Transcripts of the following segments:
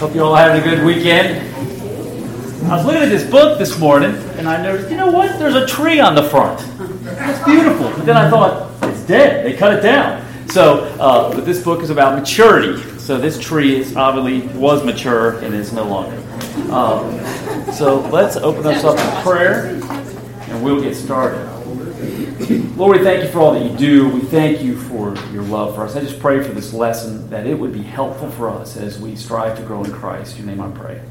Hope you all having a good weekend. I was looking at this book this morning, and I noticed, you know what? There's a tree on the front. That's beautiful. But then I thought, it's dead. They cut it down. So, but this book is about maturity. So this tree is obviously was mature and is no longer. So let's open us up in prayer, and we'll get started. Lord, we thank you for all that you do. We thank you for your love for us. I just pray for this lesson that it would be helpful for us as we strive to grow in Christ. In your name I pray.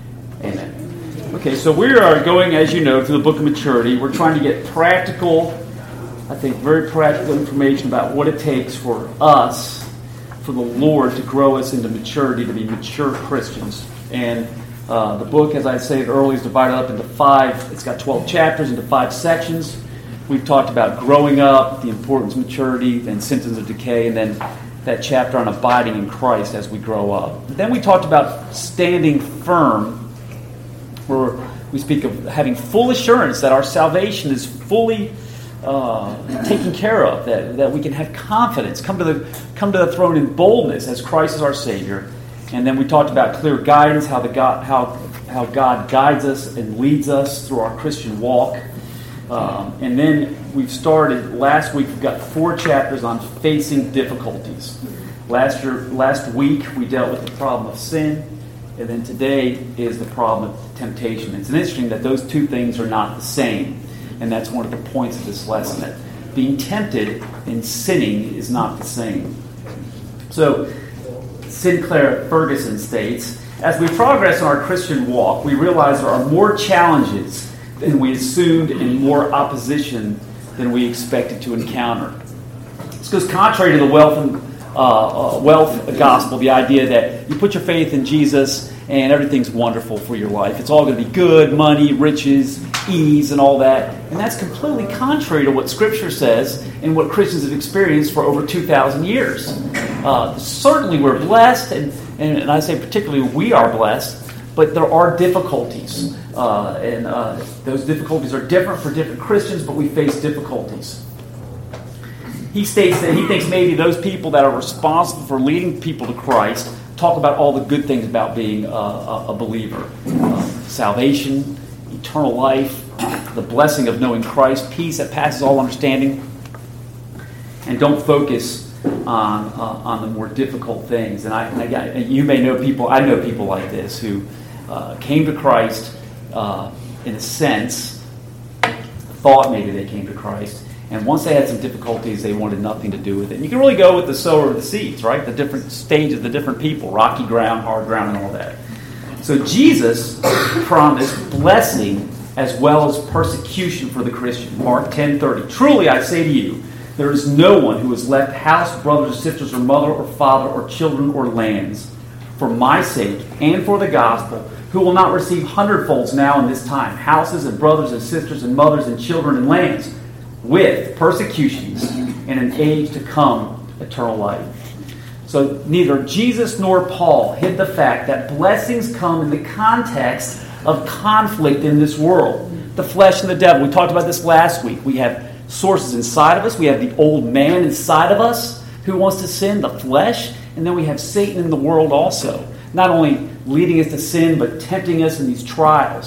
Amen. Okay, so we are going, as you know, through the book of maturity. We're trying to get practical, I think very practical information about what it takes for us, for the Lord to grow us into maturity, to be mature Christians. And the book, as I said earlier, is divided up into 5. It's got 12 chapters into 5 sections. We've talked about growing up, the importance of maturity, and symptoms of decay, and then that chapter on abiding in Christ as we grow up. Then we talked about standing firm, where we speak of having full assurance that our salvation is fully taken care of, that we can have confidence, come to the throne in boldness as Christ is our Savior. And then we talked about clear guidance, how God guides us and leads us through our Christian walk. And then we've started, last week, we've got 4 chapters on facing difficulties. Last week, we dealt with the problem of sin, and then today is the problem of temptation. It's interesting that those two things are not the same, and that's one of the points of this lesson, that being tempted and sinning is not the same. So, Sinclair Ferguson states, as we progress in our Christian walk, we realize there are more challenges than we assumed and more opposition than we expected to encounter. This goes contrary to the wealth gospel, the idea that you put your faith in Jesus and everything's wonderful for your life. It's all going to be good, money, riches, ease, and all that. And that's completely contrary to what Scripture says and what Christians have experienced for over 2,000 years. Certainly we're blessed, and I say particularly we are blessed, but there are difficulties. And those difficulties are different for different Christians, but we face difficulties. He states that he thinks maybe those people that are responsible for leading people to Christ talk about all the good things about being a believer. Salvation, eternal life, the blessing of knowing Christ, peace that passes all understanding, and don't focus on the more difficult things. And you may know people, I know people like this who came to Christ in a sense, thought maybe they came to Christ, and once they had some difficulties, they wanted nothing to do with it. And you can really go with the sower of the seeds, right? The different stages, the different people, rocky ground, hard ground, and all that. So Jesus promised blessing as well as persecution for the Christian. Mark 10:30. Truly I say to you, there is no one who has left house, brothers or sisters, or mother or father, or children or lands, for my sake and for the gospel, who will not receive hundredfolds now in this time, houses and brothers and sisters and mothers and children and lands, with persecutions and an age to come, eternal life. So neither Jesus nor Paul hid the fact that blessings come in the context of conflict in this world. The flesh and the devil. We talked about this last week. We have sources inside of us. We have the old man inside of us who wants to sin, the flesh. And then we have Satan in the world also, not only leading us to sin, but tempting us in these trials.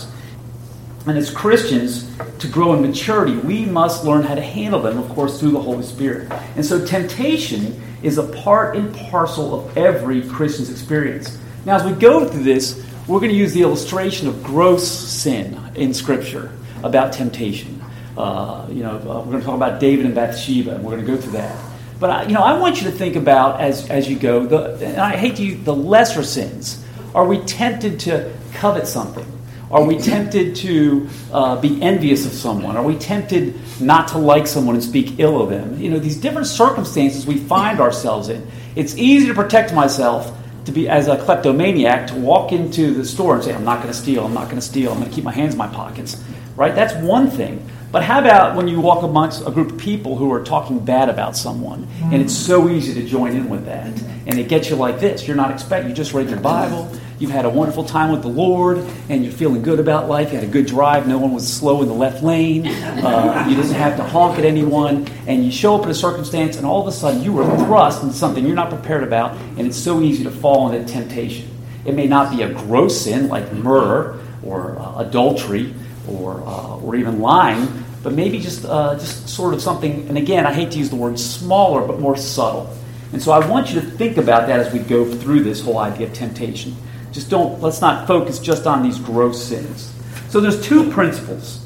And as Christians, to grow in maturity, we must learn how to handle them, of course, through the Holy Spirit. And so temptation is a part and parcel of every Christian's experience. Now, as we go through this, we're going to use the illustration of gross sin in Scripture about temptation. We're going to talk about David and Bathsheba, and we're going to go through that. But I want you to think about, as you go, and I hate to use the lesser sins. Are we tempted to covet something? Are we tempted to be envious of someone? Are we tempted not to like someone and speak ill of them? These different circumstances we find ourselves in. It's easy to protect myself, to be as a kleptomaniac, to walk into the store and say, I'm not going to steal, I'm not going to steal, I'm going to keep my hands in my pockets. Right? That's one thing. But how about when you walk amongst a group of people who are talking bad about someone, and it's so easy to join in with that, and it gets you like this. You're not expecting, you just read your Bible, you've had a wonderful time with the Lord, and you're feeling good about life, you had a good drive, no one was slow in the left lane, you didn't have to honk at anyone, and you show up in a circumstance, and all of a sudden you are thrust into something you're not prepared about, and it's so easy to fall into temptation. It may not be a gross sin like murder or adultery or even lying, but maybe just sort of something, and again, I hate to use the word smaller, but more subtle. And so I want you to think about that as we go through this whole idea of temptation. Let's not focus just on these gross sins. So there's two principles.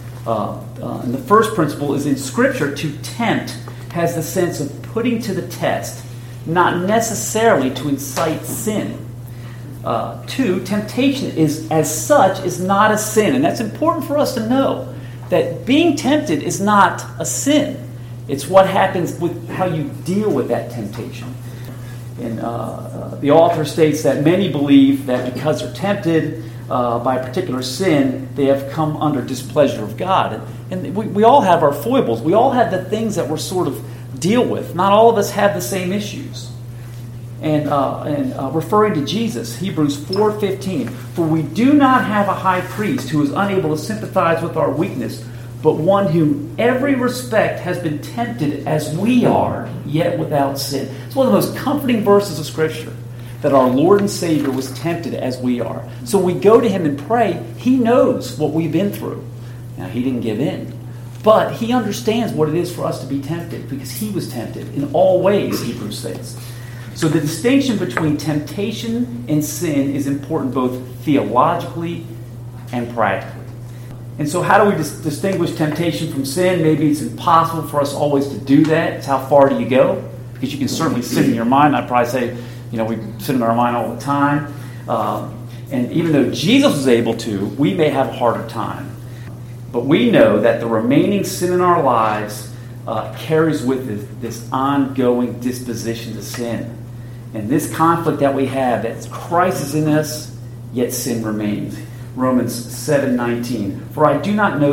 And the first principle is in Scripture, to tempt has the sense of putting to the test, not necessarily to incite sin. Two, temptation as such is not a sin. And that's important for us to know, that being tempted is not a sin. It's what happens with how you deal with that temptation. And the author states that many believe that because they're tempted by a particular sin, they have come under displeasure of God. And we all have our foibles. We all have the things that we're sort of deal with. Not all of us have the same issues. And referring to Jesus, Hebrews 4:15, for we do not have a high priest who is unable to sympathize with our weakness, but one who in every respect has been tempted as we are, yet without sin. It's one of the most comforting verses of Scripture, that our Lord and Savior was tempted as we are. So when we go to Him and pray, He knows what we've been through. Now, He didn't give in, but He understands what it is for us to be tempted, because He was tempted in all ways, Hebrews says. So the distinction between temptation and sin is important both theologically and practically. And so how do we distinguish temptation from sin? Maybe it's impossible for us always to do that. It's how far do you go? Because you can certainly sin in your mind. I'd probably say, we sin in our mind all the time. And even though Jesus was able to, we may have a harder time. But we know that the remaining sin in our lives carries with it this ongoing disposition to sin. And this conflict that we have, that Christ is in us, yet sin remains. Romans 7:19. For I do not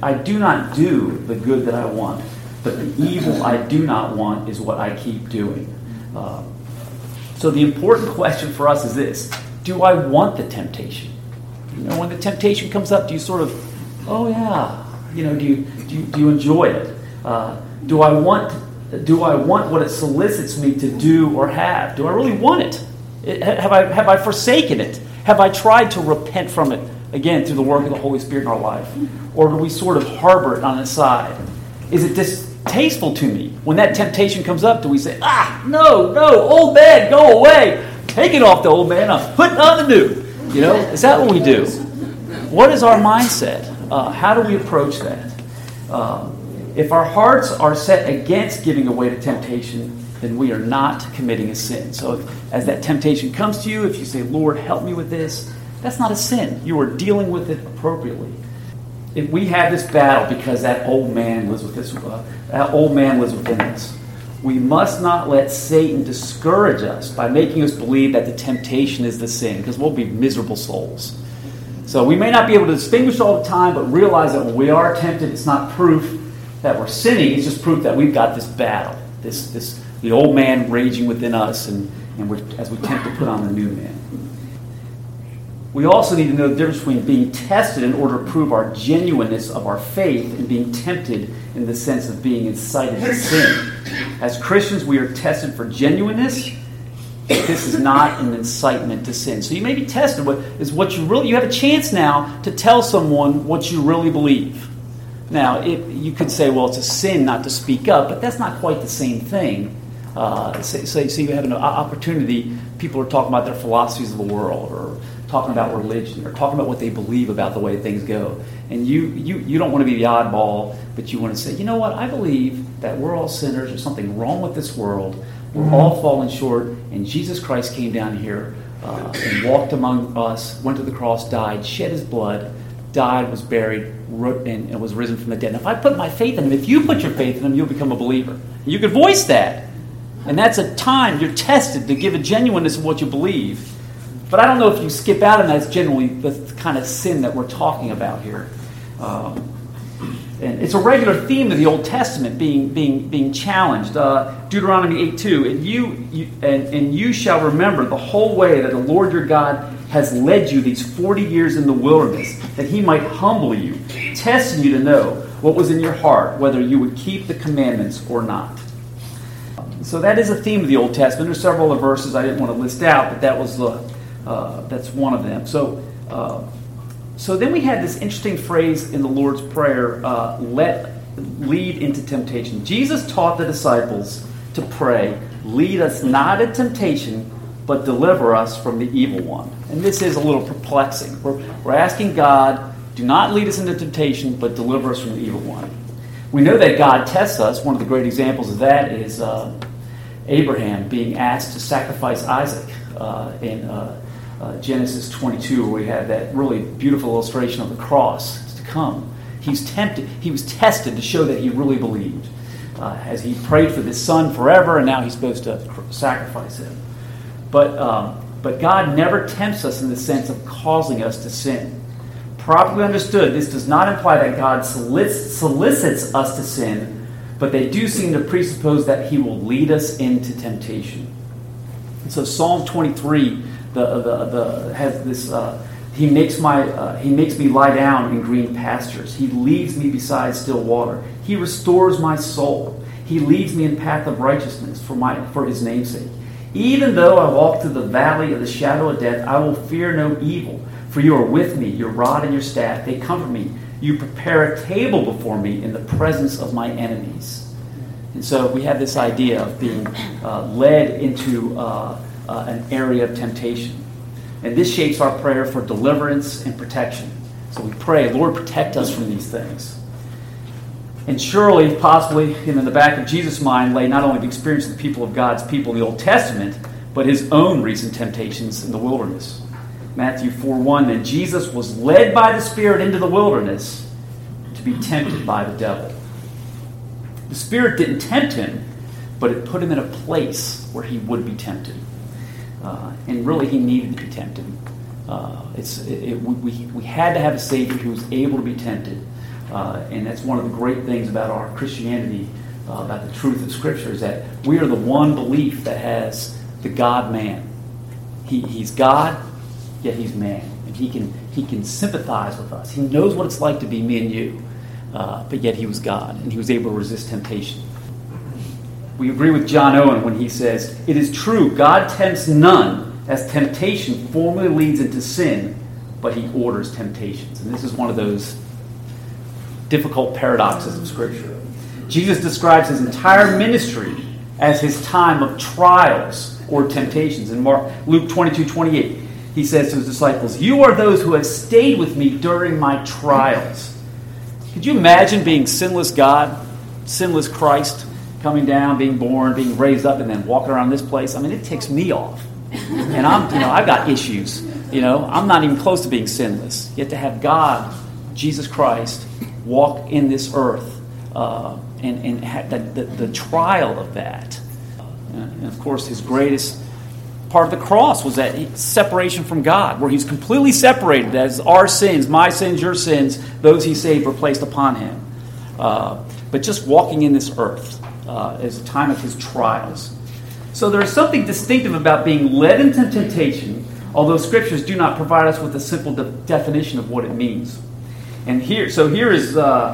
do the good that I want, but the evil I do not want is what I keep doing. So the important question for us is this: do I want the temptation? When the temptation comes up, do you sort of, oh yeah, do you enjoy it? Do I want what it solicits me to do or have? Do I really want it? Have I forsaken it? Have I tried to repent from it, again, through the work of the Holy Spirit in our life? Or do we sort of harbor it on the side? Is it distasteful to me? When that temptation comes up, do we say, no, old man, go away. Take it off the old man. I'm putting on the new. Is that what we do? What is our mindset? How do we approach that? If our hearts are set against giving away to temptation, then we are not committing a sin. So as that temptation comes to you, if you say, Lord, help me with this, that's not a sin. You are dealing with it appropriately. If we have this battle because that old man lives within us, we must not let Satan discourage us by making us believe that the temptation is the sin, because we'll be miserable souls. So we may not be able to distinguish all the time, but realize that when we are tempted, it's not proof that we're sinning. It's just proof that we've got this battle, the old man raging within us, and as we attempt to put on the new man. We also need to know the difference between being tested in order to prove our genuineness of our faith and being tempted in the sense of being incited to sin. As Christians, we are tested for genuineness. This is not an incitement to sin. So you may be tested. You have a chance now to tell someone what you really believe. Now, you could say, well, it's a sin not to speak up, but that's not quite the same thing. So you have an opportunity. People are talking about their philosophies of the world, or talking about religion, or talking about what they believe about the way things go. And you don't want to be the oddball, but you want to say, you know what, I believe that we're all sinners. There's something wrong with this world. We're all falling short, and Jesus Christ came down here and walked among us, went to the cross, died, shed his blood, died, was buried, and was risen from the dead. And if I put my faith in him, if you put your faith in him, you'll become a believer. You can voice that. And that's a time you're tested to give a genuineness of what you believe. But I don't know if you skip out, and that's generally the kind of sin that we're talking about here. And it's a regular theme of the Old Testament being challenged. Deuteronomy 8:2, and you shall remember the whole way that the Lord your God has led you these 40 years in the wilderness, that he might humble you, testing you to know what was in your heart, whether you would keep the commandments or not. So that is a theme of the Old Testament. There's several other verses I didn't want to list out, but that was That's one of them. So then we had this interesting phrase in the Lord's Prayer, lead into temptation. Jesus taught the disciples to pray, lead us not into temptation, but deliver us from the evil one. And this is a little perplexing. We're asking God, do not lead us into temptation, but deliver us from the evil one. We know that God tests us. One of the great examples of that is Abraham being asked to sacrifice Isaac in Genesis 22, where we have that really beautiful illustration of the cross to come. He was tested to show that he really believed. As he prayed for this son forever, and now he's supposed to sacrifice him. But God never tempts us in the sense of causing us to sin. Properly understood, this does not imply that God solicits us to sin, but they do seem to presuppose that he will lead us into temptation. And so Psalm 23 has this. He makes me lie down in green pastures. He leads me beside still water. He restores my soul. He leads me in path of righteousness for his name's sake. Even though I walk through the valley of the shadow of death, I will fear no evil. For you are with me, your rod and your staff, they comfort me. You prepare a table before me in the presence of my enemies. And so we have this idea of being led into an area of temptation. And this shapes our prayer for deliverance and protection. So we pray, Lord, protect us from these things. And surely, possibly, in the back of Jesus' mind lay not only the experience of the people of God's people in the Old Testament, but his own recent temptations in the wilderness. Matthew 4:1, then Jesus was led by the Spirit into the wilderness to be tempted by the devil. The Spirit didn't tempt him, but it put him in a place where he would be tempted. And really, he needed to be tempted. We had to have a Savior who was able to be tempted. And that's one of the great things about our Christianity, about the truth of Scripture, is that we are the one belief that has the God-man. He's God, yet he's man. And he can sympathize with us. He knows what it's like to be me and you. But yet he was God, and he was able to resist temptation. We agree with John Owen when he says, it is true, God tempts none, as temptation formerly leads into sin, but he orders temptations. And this is one of those difficult paradoxes of Scripture. Jesus describes his entire ministry as his time of trials or temptations. In Luke 22:28, he says to his disciples, you are those who have stayed with me during my trials. Could you imagine being sinless God, sinless Christ, coming down, being born, being raised up, and then walking around this place? I mean, it ticks me off. And I've got issues. I'm not even close to being sinless. Yet to have God, Jesus Christ, walk in this earth and the trial of that. And of course, his greatest part of the cross was that separation from God, where he's completely separated, as our sins, my sins, your sins, those he saved were placed upon him. But just walking in this earth is a time of his trials. So there is something distinctive about being led into temptation, although Scriptures do not provide us with a simple definition of what it means. And here is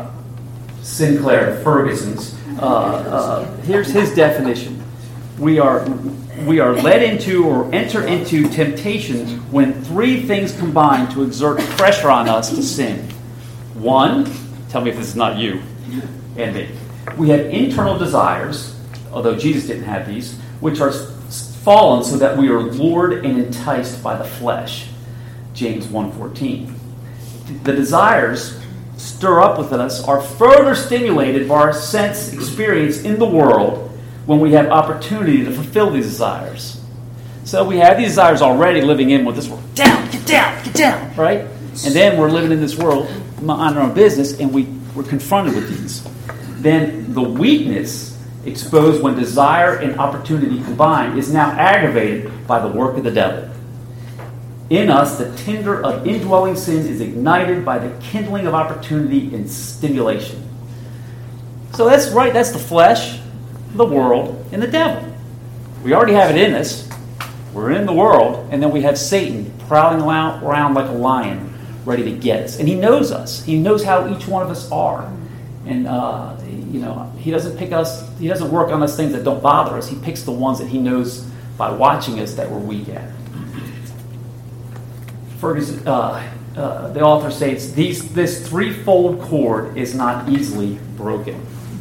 Sinclair Ferguson's. Here's his definition. We are led into or enter into temptation when three things combine to exert pressure on us to sin. One, tell me if this is not you and me. We have internal desires, although Jesus didn't have these, which are fallen so that we are lured and enticed by the flesh. James 1:14. The desires stir up within us are further stimulated by our sense experience in the world when we have opportunity to fulfill these desires. So we have these desires already living in with this world. Get down, right? And then we're living in this world on our own business, and we're confronted with these. Then the weakness exposed when desire and opportunity combine is now aggravated by the work of the devil. In us, the tinder of indwelling sin is ignited by the kindling of opportunity and stimulation. So that's right, that's the flesh, the world, and the devil. We already have it in us. We're in the world, and then we have Satan prowling around like a lion, ready to get us. And he knows us. He knows how each one of us are. And he doesn't work on us things that don't bother us. He picks the ones that he knows by watching us that we're weak at. Ferguson, the author states, this threefold cord is not easily broken.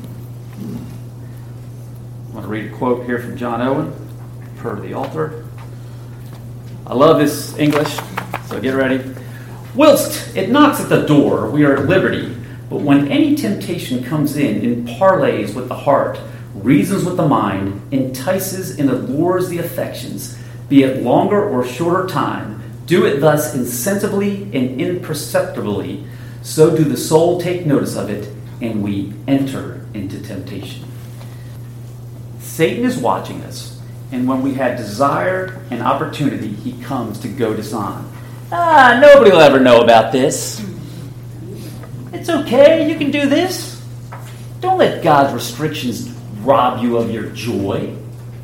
I'm going to read a quote here from John Owen, per the author. I love this English, so get ready. Whilst it knocks at the door, we are at liberty. But when any temptation comes in parleys with the heart, reasons with the mind, entices and allures the affections, be it longer or shorter time, do it thus insensibly and imperceptibly, so do the soul take notice of it, and we enter into temptation. Satan is watching us, and when we have desire and opportunity, he comes to goad us on. Nobody will ever know about this. It's okay, you can do this. Don't let God's restrictions rob you of your joy.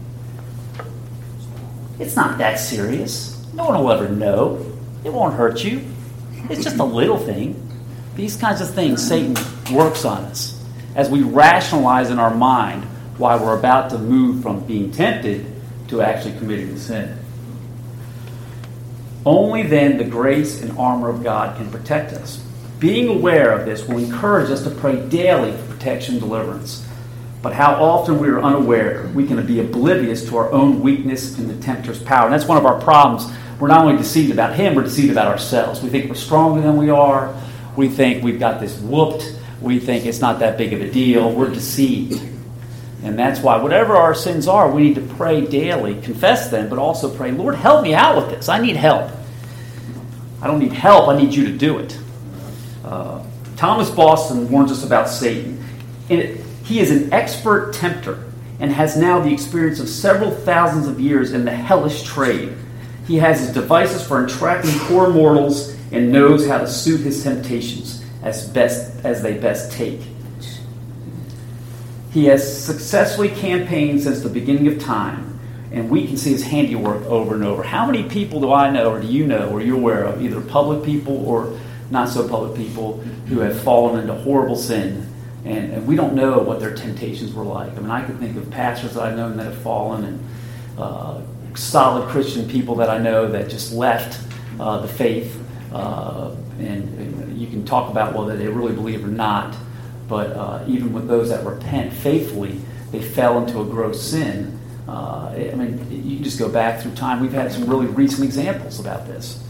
It's not that serious. No one will ever know. It won't hurt you. It's just a little thing. These kinds of things Satan works on us as we rationalize in our mind why we're about to move from being tempted to actually committing the sin. Only then the grace and armor of God can protect us. Being aware of this will encourage us to pray daily for protection and deliverance. But how often we are unaware, we can be oblivious to our own weakness and the tempter's power. And that's one of our problems. We're not only deceived about him, we're deceived about ourselves. We think we're stronger than we are. We think we've got this whooped. We think it's not that big of a deal. We're deceived. And that's why whatever our sins are, we need to pray daily, confess them, but also pray, Lord, help me out with this. I need help. I don't need help. I need you to do it. Thomas Boston warns us about Satan. He is an expert tempter and has now the experience of several thousands of years in the hellish trade. He has his devices for entrapping poor mortals and knows how to suit his temptations as they best take. He has successfully campaigned since the beginning of time, and we can see his handiwork over and over. How many people do I know, or do you know, or you're aware of, either public people or not so public people, who have fallen into horrible sin, and we don't know what their temptations were like? I mean, I can think of pastors that I've known that have fallen, and solid Christian people that I know that just left the faith, and you can talk about whether they really believe or not, but even with those that repent faithfully, they fell into a gross sin. I mean, you just go back through time. We've had some really recent examples about this.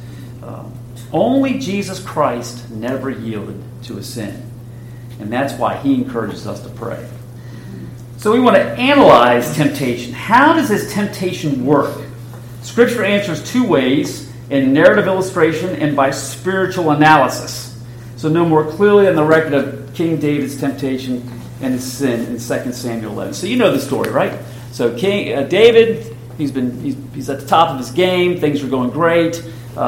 Only Jesus Christ never yielded to a sin. And that's why he encourages us to pray. So we want to analyze temptation. How does this temptation work? Scripture answers two ways: in narrative illustration and by spiritual analysis. So no more clearly than the record of King David's temptation and his sin in 2 Samuel 11. So you know the story, right? So King David, he's at the top of his game. Things are going great.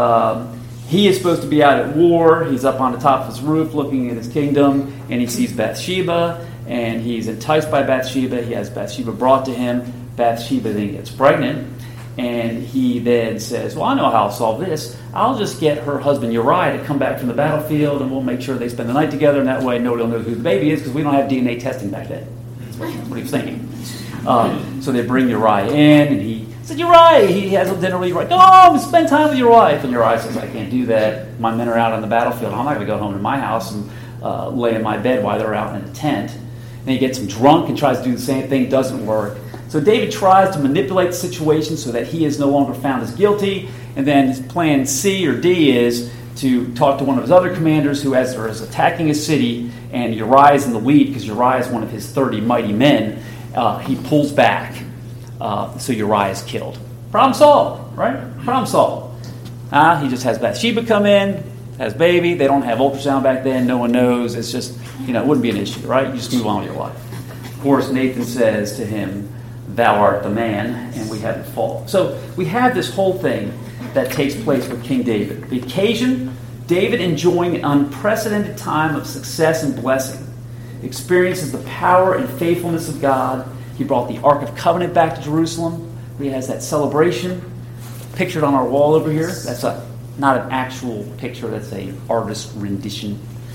He is supposed to be out at war. He's up on the top of his roof looking at his kingdom, and he sees Bathsheba, and he's enticed by Bathsheba. He has Bathsheba brought to him. Bathsheba then gets pregnant, and he then says, well, I know how I'll solve this. I'll just get her husband Uriah to come back from the battlefield, and we'll make sure they spend the night together, and that way nobody will know who the baby is, because we don't have DNA testing back then. That's what he was thinking. So they bring Uriah in, and he said, Uriah, he has a dinner with Uriah. Go home and spend time with Uriah. And Uriah says, I can't do that. My men are out on the battlefield. I'm not going to go home to my house and lay in my bed while they're out in a tent. And he gets him drunk and tries to do the same thing. Doesn't work. So David tries to manipulate the situation so that he is no longer found as guilty. And then his plan C or D is to talk to one of his other commanders who is attacking a city, and Uriah is in the lead because Uriah is one of his 30 mighty men. He pulls back. So Uriah is killed. Problem solved, right? Problem solved. He just has Bathsheba come in, has baby. They don't have ultrasound back then. No one knows. It's just, it wouldn't be an issue, right? You just move on with your life. Of course, Nathan says to him, thou art the man, and we have the fall. So we have this whole thing that takes place with King David. The occasion, David enjoying an unprecedented time of success and blessing, experiences the power and faithfulness of God. He brought the Ark of Covenant back to Jerusalem. He has that celebration pictured on our wall over here. That's not an actual picture. That's an artist's rendition.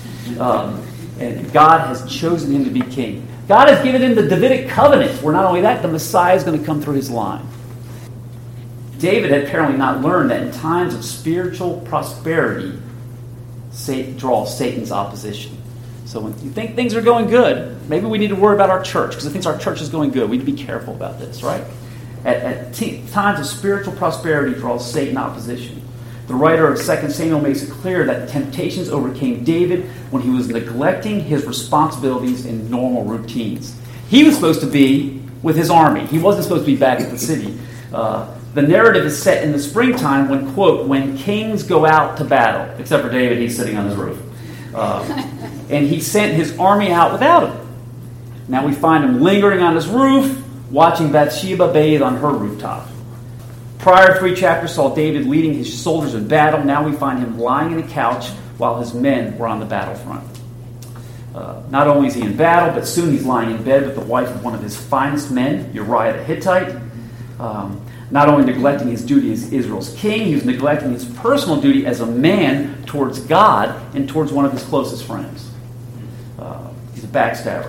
And God has chosen him to be king. God has given him the Davidic covenant, where not only that, the Messiah is going to come through his line. David had apparently not learned that in times of spiritual prosperity, draws Satan's opposition. So when you think things are going good, maybe we need to worry about our church, because it thinks our church is going good. We need to be careful about this, right? At times of spiritual prosperity draws Satan opposition. The writer of 2 Samuel makes it clear that temptations overcame David when he was neglecting his responsibilities in normal routines. He was supposed to be with his army. He wasn't supposed to be back at the city. The narrative is set in the springtime when, quote, when kings go out to battle. Except for David, he's sitting on his roof. And he sent his army out without him. Now we find him lingering on his roof, watching Bathsheba bathe on her rooftop. Prior 3 chapters saw David leading his soldiers in battle. Now we find him lying in a couch while his men were on the battlefront. Not only is he in battle, but soon he's lying in bed with the wife of one of his finest men, Uriah the Hittite. Not only neglecting his duty as Israel's king, he was neglecting his personal duty as a man towards God and towards one of his closest friends. He's a backstabber.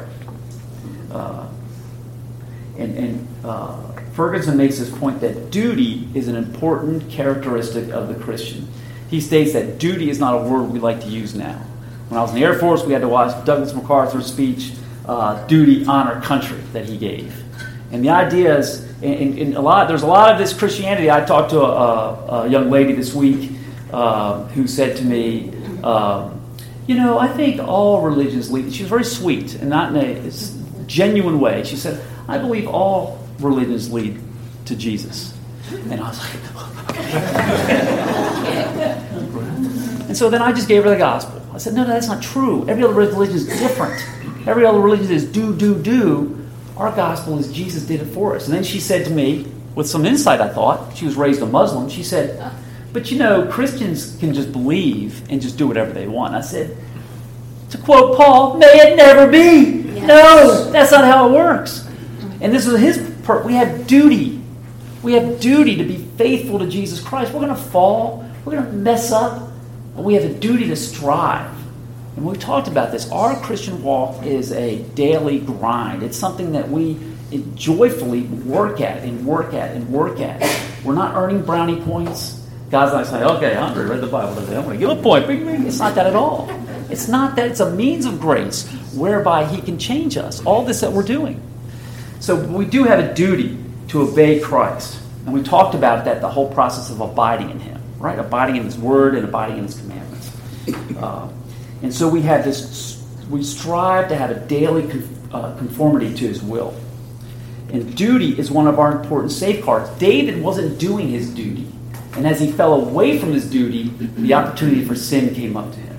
Ferguson makes this point that duty is an important characteristic of the Christian. He states that duty is not a word we like to use now. When I was in the Air Force, we had to watch Douglas MacArthur's speech, Duty, Honor, Country, that he gave. And the idea is, there's a lot of this Christianity. I talked to a young lady this week who said to me, I think all religions lead. She was very sweet and not in a genuine way. She said, I believe all religions lead to Jesus. And I was like, and so then I just gave her the gospel. I said, no, that's not true. Every other religion is different. Every other religion is do. Our gospel is Jesus did it for us. And then she said to me, with some insight I thought, she was raised a Muslim, she said, but Christians can just believe and just do whatever they want. I said, to quote Paul, may it never be. Yes. No, that's not how it works. And this is his part. We have duty. We have duty to be faithful to Jesus Christ. We're going to fall. We're going to mess up. But we have a duty to strive. And we talked about this. Our Christian walk is a daily grind. It's something that we joyfully work at and work at and work at. We're not earning brownie points. God's not saying, okay, Andre read the Bible today. I'm going to give a point. It's not that at all. It's not that. It's a means of grace whereby He can change us. All this that we're doing. So we do have a duty to obey Christ. And we talked about that, the whole process of abiding in Him, right? Abiding in His Word and abiding in His commandments. And so we have this, we strive to have a daily conformity to His will. And duty is one of our important safeguards. David wasn't doing his duty. And as he fell away from his duty, the opportunity for sin came up to him.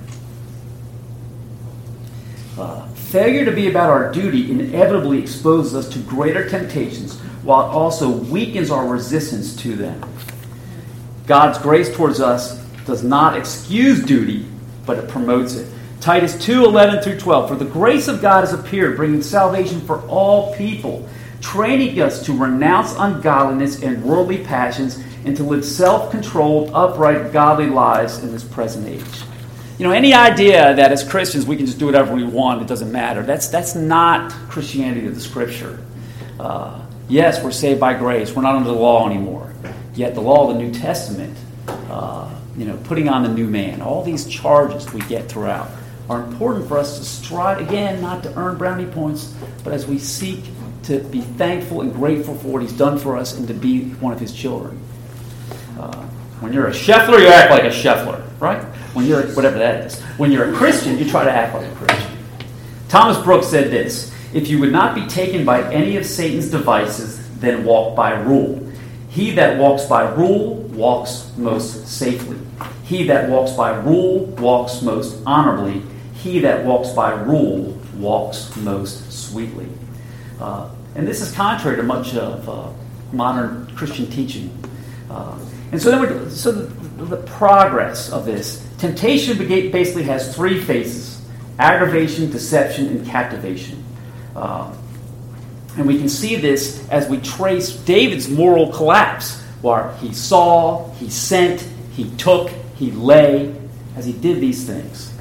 Failure to be about our duty inevitably exposes us to greater temptations, while it also weakens our resistance to them. God's grace towards us does not excuse duty, but it promotes it. Titus 2:11 through 12. For the grace of God has appeared, bringing salvation for all people, training us to renounce ungodliness and worldly passions, and to live self-controlled, upright, godly lives in this present age. Any idea that as Christians we can just do whatever we want, it doesn't matter. That's not Christianity of the Scripture. Yes, we're saved by grace. We're not under the law anymore. Yet the law of the New Testament, putting on the new man, all these charges we get throughout are important for us to strive, again, not to earn brownie points, but as we seek to be thankful and grateful for what He's done for us and to be one of His children. When you're a Scheffler, you act like a Scheffler, right? When you're, whatever that is. When you're a Christian, you try to act like a Christian. Thomas Brooks said this: if you would not be taken by any of Satan's devices, then walk by rule. He that walks by rule walks most safely. He that walks by rule walks most honorably. He that walks by rule walks most sweetly. And this is contrary to much of modern Christian teaching. And so the progress of this. Temptation basically has 3 phases: aggravation, deception, and captivation. And we can see this as we trace David's moral collapse, where he saw, he sent, he took, he lay, as he did these things.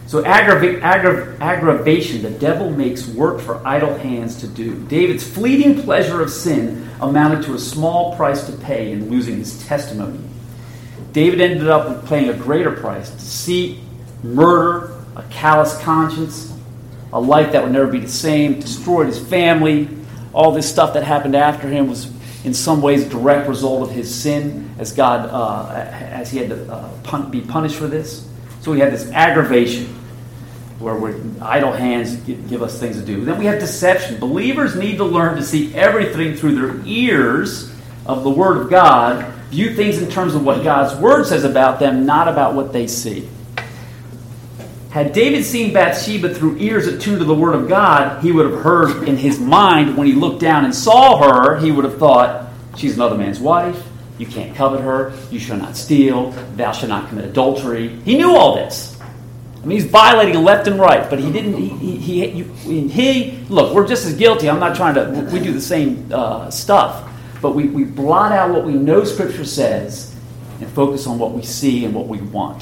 So aggravation, the devil makes work for idle hands to do. David's fleeting pleasure of sin amounted to a small price to pay in losing his testimony. David ended up with paying a greater price: deceit, murder, a callous conscience, a life that would never be the same, destroyed his family. All this stuff that happened after him was in some ways a direct result of his sin, as he had to be punished for this. So we had this aggravation, where idle hands give us things to do. Then we have deception. Believers need to learn to see everything through their ears of the Word of God, view things in terms of what God's Word says about them, not about what they see. Had David seen Bathsheba through ears attuned to the Word of God, he would have heard in his mind, when he looked down and saw her, he would have thought, she's another man's wife, you can't covet her, you shall not steal, thou shalt not commit adultery. He knew all this. I mean, he's violating left and right, but he didn't. Look, we're just as guilty. I'm not trying to. We do the same stuff, but we blot out what we know Scripture says and focus on what we see and what we want.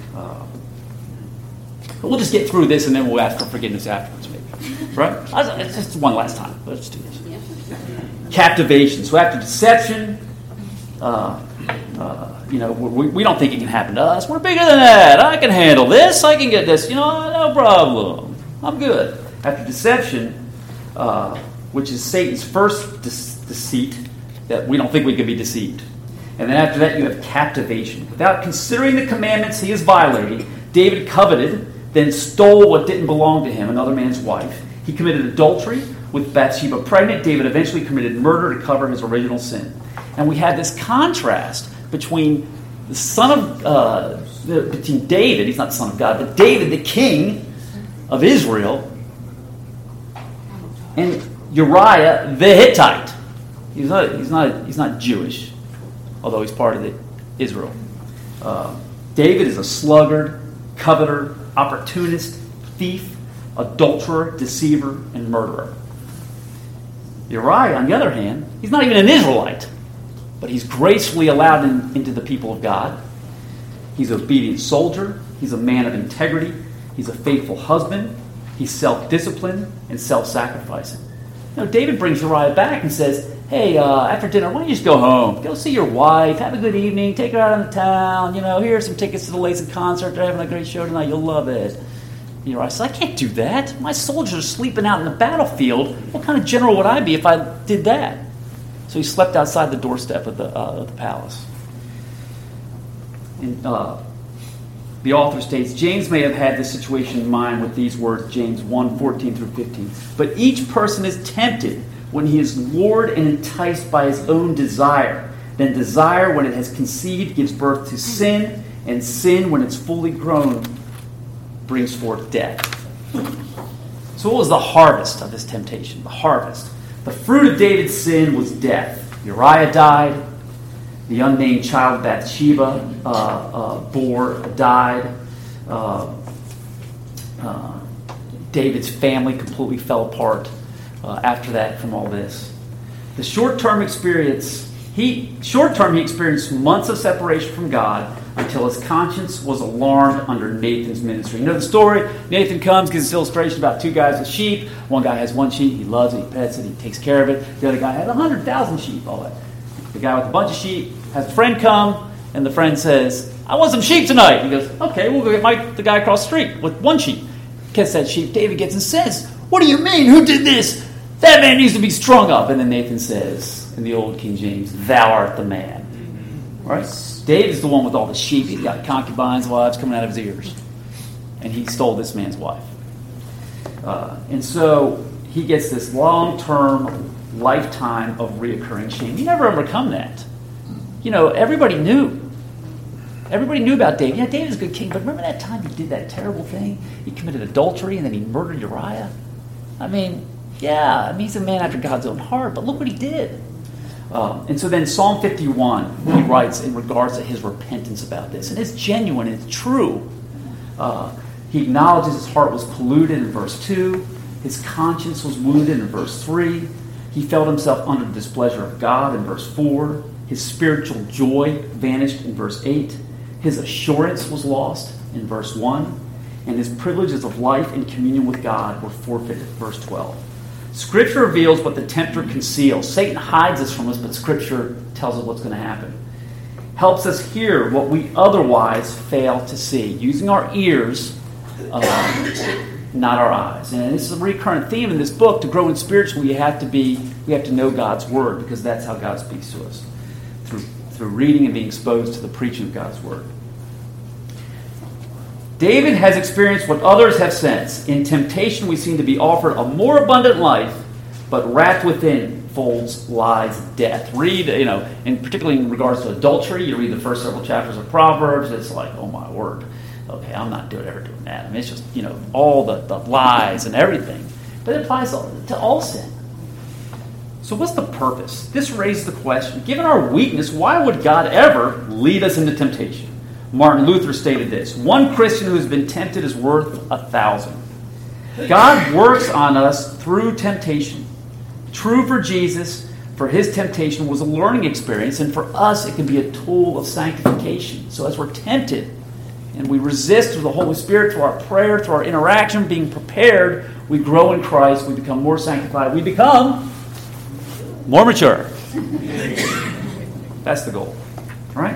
But we'll just get through this, and then we'll ask for forgiveness afterwards, maybe. Right? It's just one last time. Let's do this. Captivation. So after deception. We don't think it can happen to us. We're bigger than that. I can handle this. I can get this. No problem. I'm good. After deception, which is Satan's first deceit, that we don't think we can be deceived. And then after that, you have captivation. Without considering the commandments he is violating, David coveted, then stole what didn't belong to him, another man's wife. He committed adultery with Bathsheba pregnant. David eventually committed murder to cover his original sin. And we had this contrast between the son of between David, he's not the son of God, but David, the king of Israel, and Uriah the Hittite. He's not Jewish, although he's part of Israel. David is a sluggard, coveter, opportunist, thief, adulterer, deceiver, and murderer. Uriah, on the other hand, he's not even an Israelite, but he's gracefully allowed into the people of God. He's an obedient soldier. He's a man of integrity. He's a faithful husband. He's self-disciplined and self-sacrificing. David brings Uriah back and says, hey, after dinner, why don't you just go home? Go see your wife. Have a good evening. Take her out on the town. Here are some tickets to the Lacy concert. They're having a great show tonight. You'll love it. Uriah says, I can't do that. My soldiers are sleeping out in the battlefield. What kind of general would I be if I did that? So he slept outside the doorstep of the palace. And, the author states, James may have had this situation in mind with these words, James 1:14 through 15. But each person is tempted when he is lured and enticed by his own desire. Then desire, when it has conceived, gives birth to sin, and sin, when it's fully grown, brings forth death. So what was the harvest of this temptation? The harvest. The fruit of David's sin was death. Uriah died. The unnamed child Bathsheba died. David's family completely fell apart after that from all this. The short-term he experienced months of separation from God until his conscience was alarmed under Nathan's ministry. You know the story? Nathan comes, gives this illustration about two guys with sheep. One guy has one sheep, he loves it, he pets it, he takes care of it. The other guy has 100,000 sheep, all that. The guy with a bunch of sheep has a friend come, and the friend says, I want some sheep tonight. He goes, okay, we'll go get the guy across the street with one sheep. Gets that sheep. David gets and says, what do you mean? Who did this? That man needs to be strung up. And then Nathan says, in the old King James, thou art the man. Right? David's the one with all the sheep. He's got concubines, wives coming out of his ears. And he stole this man's wife. And so he gets this long-term lifetime of reoccurring shame. You never overcome that. Everybody knew. Everybody knew about David. Yeah, David's a good king, but remember that time he did that terrible thing? He committed adultery and then he murdered Uriah? He's a man after God's own heart, but look what he did. And so then Psalm 51, he writes in regards to his repentance about this. And it's genuine, it's true. He acknowledges his heart was polluted in verse 2. His conscience was wounded in verse 3. He felt himself under the displeasure of God in verse 4. His spiritual joy vanished in verse 8. His assurance was lost in verse 1. and his privileges of life and communion with God were forfeited. Verse 12. Scripture reveals what the tempter conceals. Satan hides us from us, but Scripture tells us what's going to happen. Helps us hear what we otherwise fail to see, using our ears, not our eyes. And this is a recurrent theme in this book. To grow in spiritual, we have to know God's word, because that's how God speaks to us, through reading and being exposed to the preaching of God's word. David has experienced what others have sensed. In temptation, we seem to be offered a more abundant life, but wrapped within folds lies death. Read, and particularly in regards to adultery, you read the first several chapters of Proverbs, it's like, oh my word, okay, I'm not ever doing that. I mean, it's just, all the lies and everything. But it applies to all sin. So what's the purpose? This raises the question, given our weakness, why would God ever lead us into temptation? Martin Luther stated this: one Christian who has been tempted is worth 1,000. God works on us through temptation. True for Jesus, for his temptation was a learning experience, and for us it can be a tool of sanctification. So as we're tempted and we resist through the Holy Spirit, through our prayer, through our interaction, being prepared, we grow in Christ, we become more sanctified, we become more mature. That's the goal, right?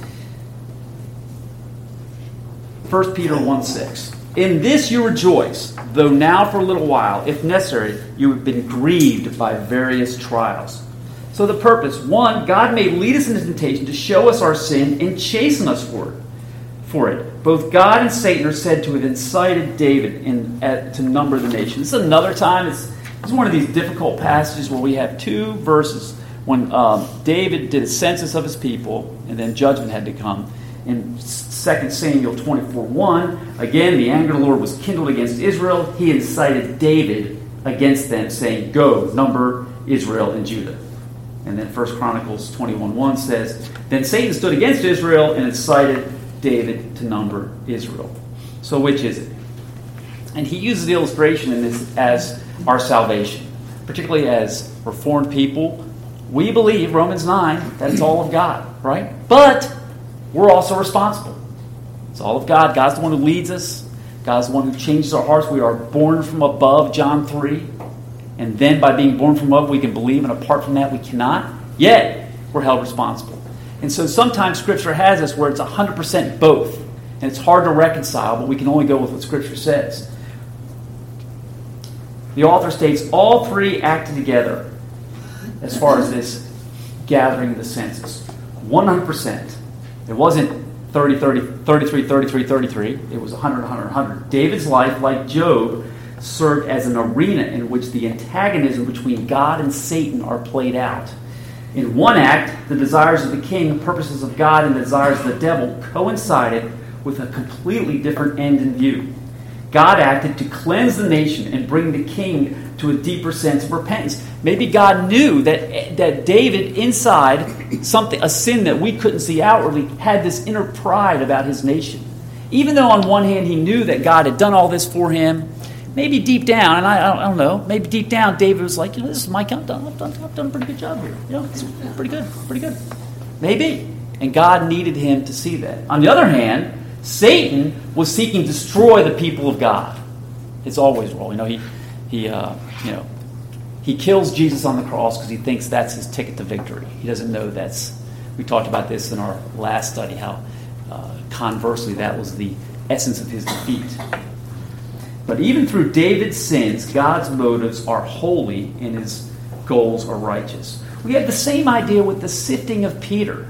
1 Peter 1:6. In this you rejoice, though now for a little while, if necessary, you have been grieved by various trials. So the purpose: 1, God may lead us into temptation to show us our sin and chasten us for it. Both God and Satan are said to have incited David to number the nation. This is another time. This is one of these difficult passages where we have two verses when David did a census of his people, and then judgment had to come. In 2 Samuel 24:1, again, the anger of the Lord was kindled against Israel. He incited David against them, saying, go, number Israel and Judah. And then 1 Chronicles 21:1 says, then Satan stood against Israel and incited David to number Israel. So which is it? And he uses the illustration in this as our salvation. Particularly as Reformed people, we believe, Romans 9, that it's all of God, right? But we're also responsible. It's all of God. God's the one who leads us. God's the one who changes our hearts. We are born from above, John 3. And then by being born from above, we can believe, and apart from that, we cannot. Yet, we're held responsible. And so sometimes Scripture has us where it's 100% both. And it's hard to reconcile, but we can only go with what Scripture says. The author states all three acted together as far as this gathering the census. 100%. It wasn't 30, 30, 33, 33, 33. It was 100, 100, 100. David's life, like Job, served as an arena in which the antagonism between God and Satan are played out. In one act, the desires of the king, the purposes of God, and the desires of the devil coincided with a completely different end in view. God acted to cleanse the nation and bring the king to a deeper sense of repentance. Maybe God knew that David, inside a sin that we couldn't see outwardly, had this inner pride about his nation. Even though on one hand he knew that God had done all this for him, maybe deep down, and I don't know, maybe deep down David was like, this is my I've done a pretty good job here. It's pretty good. Maybe. And God needed him to see that. On the other hand, Satan was seeking to destroy the people of God. It's always role. He kills Jesus on the cross because he thinks that's his ticket to victory. He doesn't know we talked about this in our last study, how conversely that was the essence of his defeat. But even through David's sins, God's motives are holy and his goals are righteous. We have the same idea with the sifting of Peter.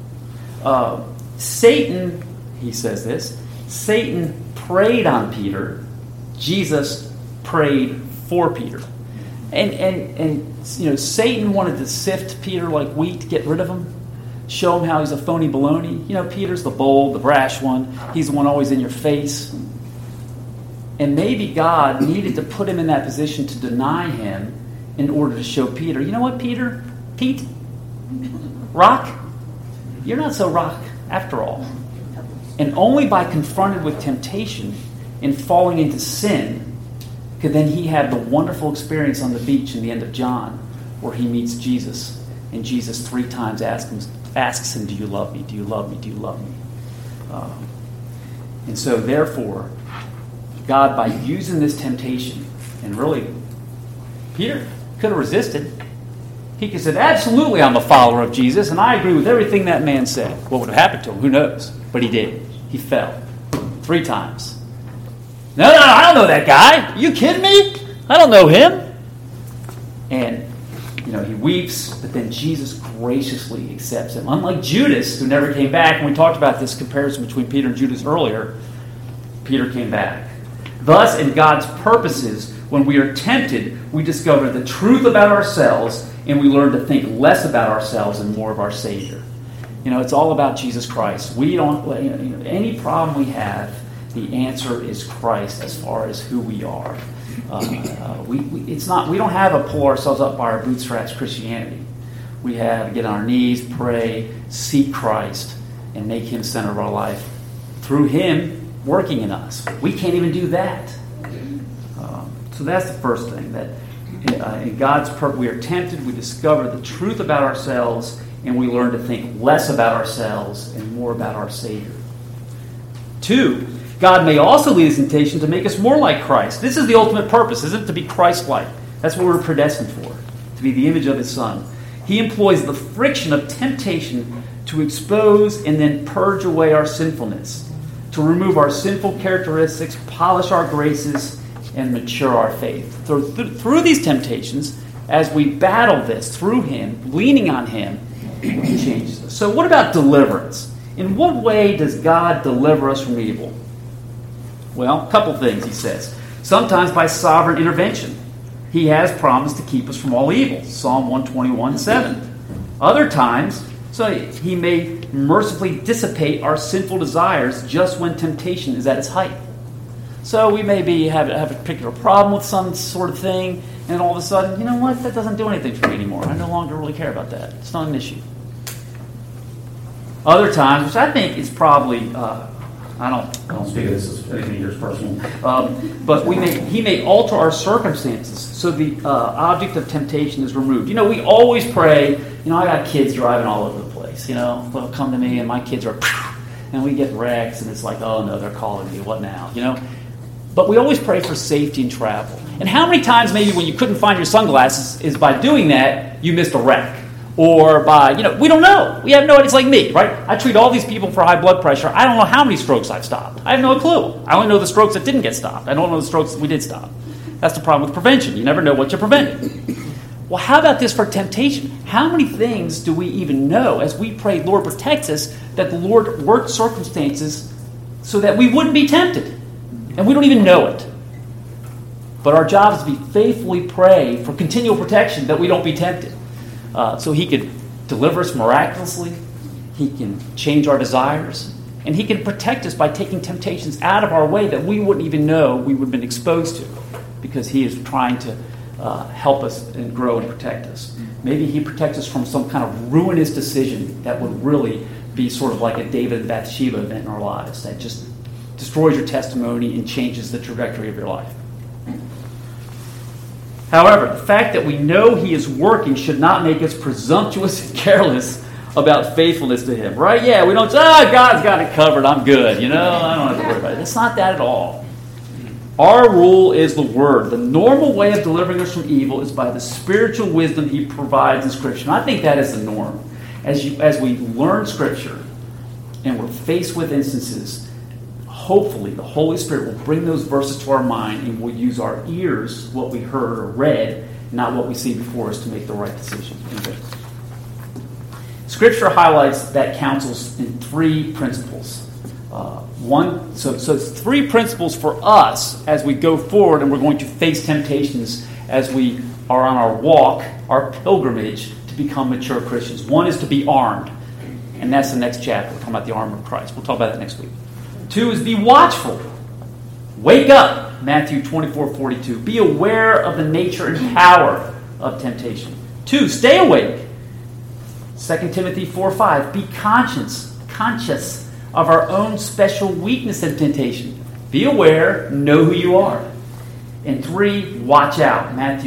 Satan, he says this, Satan preyed on Peter. Jesus prayed for Peter. And Satan wanted to sift Peter like wheat, to get rid of him, show him how he's a phony baloney. Peter's the bold, the brash one. He's the one always in your face. And maybe God needed to put him in that position to deny him in order to show Peter, you know what, Pete, rock, you're not so rock after all. And only by confronted with temptation and falling into sin could then he have the wonderful experience on the beach in the end of John where he meets Jesus. And Jesus 3 times asks him, do you love me? Do you love me? Do you love me? And so therefore, God, by using this temptation, and really, Peter could have resisted. He could have said, absolutely, I'm a follower of Jesus, and I agree with everything that man said. What would have happened to him? Who knows? But he did. He fell 3 times. No, I don't know that guy. Are you kidding me? I don't know him. And, he weeps, but then Jesus graciously accepts him. Unlike Judas, who never came back, and we talked about this comparison between Peter and Judas earlier, Peter came back. Thus, in God's purposes, when we are tempted, we discover the truth about ourselves, and we learn to think less about ourselves and more of our Savior. It's all about Jesus Christ. We don't, any problem we have, the answer is Christ as far as who we are. We don't have a pull ourselves up by our bootstraps Christianity. We have to get on our knees, pray, seek Christ, and make Him center of our life through Him working in us. We can't even do that. So that's the first thing, that in God's purpose, we are tempted, we discover the truth about ourselves, and we learn to think less about ourselves and more about our Savior. 2, God may also lead us in temptation to make us more like Christ. This is the ultimate purpose, isn't it? To be Christ-like. That's what we're predestined for, to be the image of His Son. He employs the friction of temptation to expose and then purge away our sinfulness, to remove our sinful characteristics, polish our graces, and mature our faith. Through these temptations, as we battle this through Him, leaning on Him, He changes us. So what about deliverance? In what way does God deliver us from evil? Well, a couple things, he says. Sometimes by sovereign intervention. He has promised to keep us from all evil. Psalm 121:7. Other times, so He may mercifully dissipate our sinful desires just when temptation is at its height. So we may have a particular problem with some sort of thing, and all of a sudden, you know what, that doesn't do anything for me anymore. I no longer really care about that. It's not an issue. Other times, which I think is probably, I don't speak of this as anything yours personal, but He may alter our circumstances so the object of temptation is removed. We always pray, I got kids driving all over the place, they'll come to me and my kids are, and we get wrecked, and it's like, oh no, they're calling me, what now, But we always pray for safety in travel. And how many times maybe when you couldn't find your sunglasses is by doing that, you missed a wreck? Or by, we don't know. We have no idea. It's like me, right? I treat all these people for high blood pressure. I don't know how many strokes I've stopped. I have no clue. I only know the strokes that didn't get stopped. I don't know the strokes that we did stop. That's the problem with prevention. You never know what you're preventing. Well, how about this for temptation? How many things do we even know as we pray, Lord, protect us, that the Lord worked circumstances so that we wouldn't be tempted? And we don't even know it. But our job is to be faithfully pray for continual protection that we don't be tempted. So He could deliver us miraculously. He can change our desires. And He can protect us by taking temptations out of our way that we wouldn't even know we would have been exposed to, because He is trying to help us and grow and protect us. Maybe He protects us from some kind of ruinous decision that would really be sort of like a David and Bathsheba event in our lives that just destroys your testimony and changes the trajectory of your life. However, the fact that we know He is working should not make us presumptuous and careless about faithfulness to Him, right? Yeah, we don't say, God's got it covered, I'm good, I don't have to worry about it. It's not that at all. Our rule is the Word. The normal way of delivering us from evil is by the spiritual wisdom He provides in Scripture. And I think that is the norm. As we learn Scripture and we're faced with instances, hopefully the Holy Spirit will bring those verses to our mind, and we'll use our ears, what we heard or read, not what we see before us, to make the right decision. Scripture highlights that counsels in 3 principles. So it's 3 principles for us as we go forward and we're going to face temptations as we are on our walk, our pilgrimage to become mature Christians. 1 is to be armed, and that's the next chapter. We're talking about the armor of Christ. We'll talk about that next week. 2 is be watchful. Wake up, Matthew 24:42. Be aware of the nature and power of temptation. 2, stay awake. 2 Timothy 4:5. Be conscious of our own special weakness and temptation. Be aware, know who you are. And 3, watch out. Mark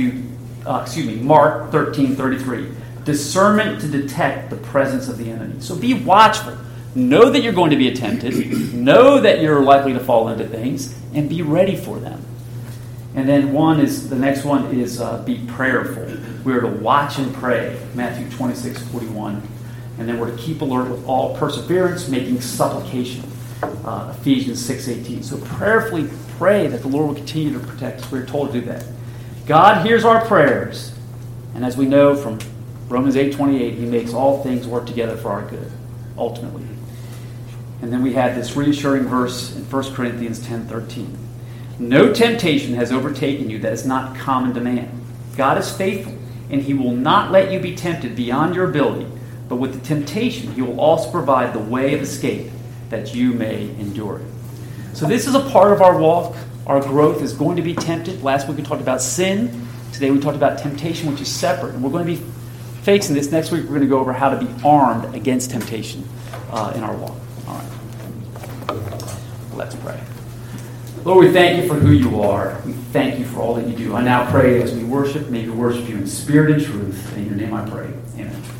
13:33. Discernment to detect the presence of the enemy. So be watchful. Know that you're going to be tempted. Know that you're likely to fall into things, and be ready for them. And then the next one is be prayerful. We're to watch and pray, Matthew 26:41. And then we're to keep alert with all perseverance, making supplication, Ephesians 6:18. So prayerfully pray that the Lord will continue to protect us. We're told to do that. God hears our prayers. And as we know from Romans 8:28, he makes all things work together for our good, ultimately. And then we had this reassuring verse in 1 Corinthians 10:13. No temptation has overtaken you that is not common to man. God is faithful, and he will not let you be tempted beyond your ability. But with the temptation, he will also provide the way of escape that you may endure it. So this is a part of our walk. Our growth is going to be tempted. Last week we talked about sin. Today we talked about temptation, which is separate. And we're going to be facing this. Next week we're going to go over how to be armed against temptation in our walk. All right. Let's pray. Lord, we thank you for who you are. We thank you for all that you do. I now pray as we worship, may we worship you in spirit and truth. In your name I pray. Amen.